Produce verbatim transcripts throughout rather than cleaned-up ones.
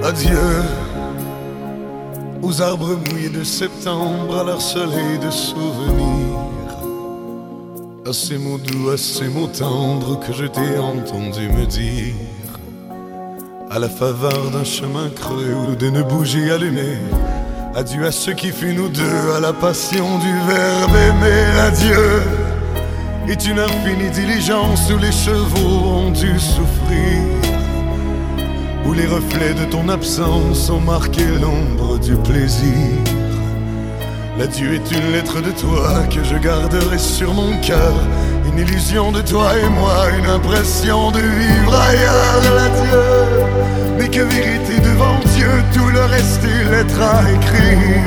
Adieu aux arbres mouillés de septembre, à leur soleil de souvenir, à ces mots doux, à ces mots tendres que je t'ai entendu me dire, à la faveur d'un chemin creux ou d'une bougie allumée. Adieu à ce qui fut nous deux, à la passion du verbe aimer. Adieu est une infinie diligence où les chevaux ont dû souffrir, où les reflets de ton absence ont marqué l'ombre du plaisir. L'adieu est une lettre de toi que je garderai sur mon cœur, une illusion de toi et moi, une impression de vivre ailleurs. L'adieu n'est que vérité devant Dieu, tout le reste est lettre à écrire.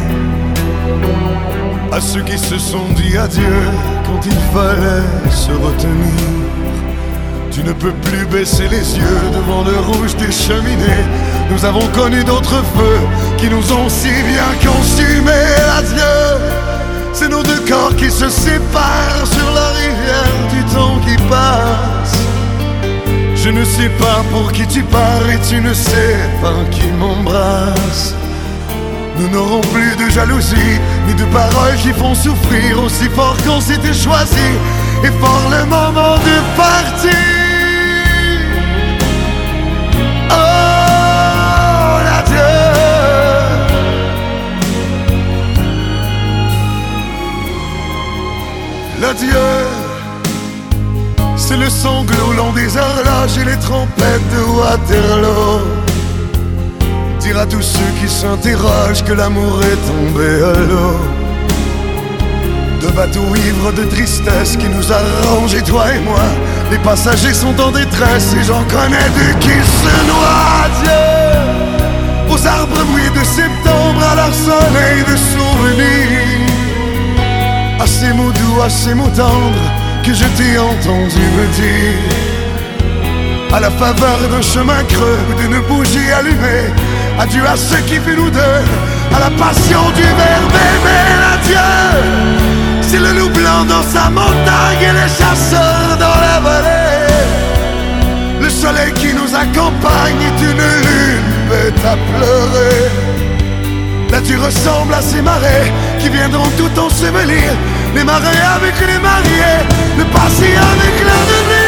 À ceux qui se sont dit adieu quand il fallait se retenir, tu ne peux plus baisser les yeux devant le rouge des cheminées. Nous avons connu d'autres feux qui nous ont si bien consumés. Adieu, c'est nos deux corps qui se séparent sur la rivière du temps qui passe. Je ne sais pas pour qui tu pars et tu ne sais pas qui m'embrasse. Nous n'aurons plus de jalousie ni de paroles qui font souffrir, aussi fort qu'on s'était choisi et fort le moment de partir. L'adieu, c'est le sanglot long des horloges et les trompettes de Waterloo. Dire à tous ceux qui s'interrogent que l'amour est tombé à l'eau. Deux bateaux ivres de tristesse qui nous arrangent, toi et moi. Les passagers sont en détresse et j'en connais deux qui se noient. Adieu aux arbres mouillés de septembre, à leur soleil de souvenirs, à ces mots doux, à ces mots tendres que je t'ai entendu me dire, à la faveur d'un chemin creux ou d'une bougie allumée. Adieu à ce qui fut nous deux, à la passion du verbe aimer. L'adieu, c'est le loup blanc dans sa montagne et les chasseurs dans la vallée. Le soleil qui nous accompagne est une lune bête à pleurer. L'adieu ressemble à ces marées qui viendront tout ensevelir, les marées avec les mariés, le passé avec l'avenir.